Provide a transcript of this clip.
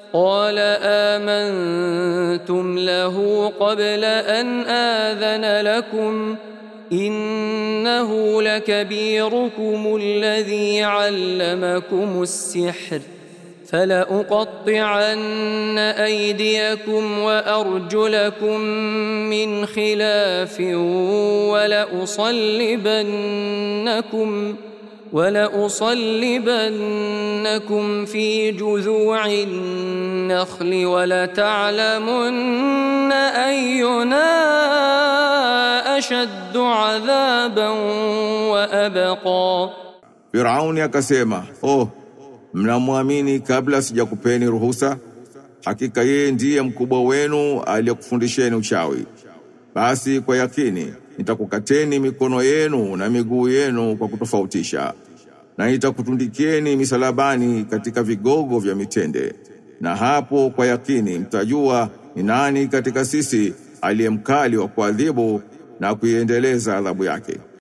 قال آمنتم له قبل أن آذن لكم إنه لكبيركم الذي علمكم السحر فلأقطعن أيديكم وأرجلكم من خلاف ولأصلبنكم في جذوع النخل ولتعلمن أينا أشد عذابا وأبقى. Firauni akasema, mnamwamini kabla sijakupeni ruhusa? Hakika yeye ndiye mkubwa wenu aliyekufundisheni uchawi. Basi kwa yakini nitakukateni mikono yenu na miguu yenu kwa kutofautisha, na nitakutundikieni misalabani katika vigogo vya mitende, na hapo kwa yakini mtajua ni nani katika sisi aliyemkali wa kuadhibu na kuiendeleza adhabu yake.